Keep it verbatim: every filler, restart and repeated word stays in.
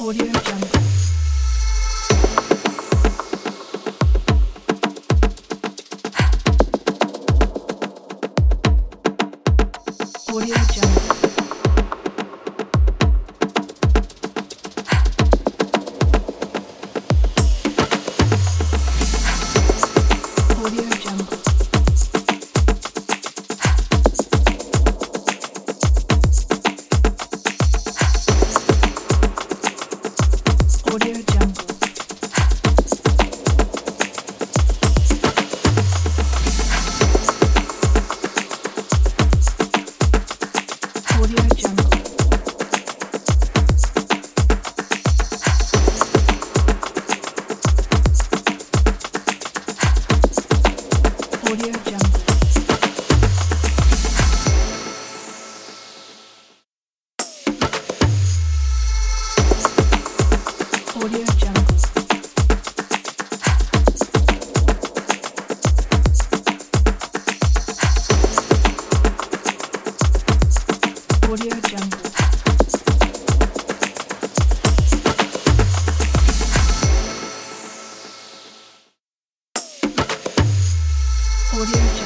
Audio Jungle. Audio Jungle. Audio Jungle. Audio Jungle. Audio Jungle. Audio Jungle. Audio Jungle. Audio Jungle. Audio Jungle.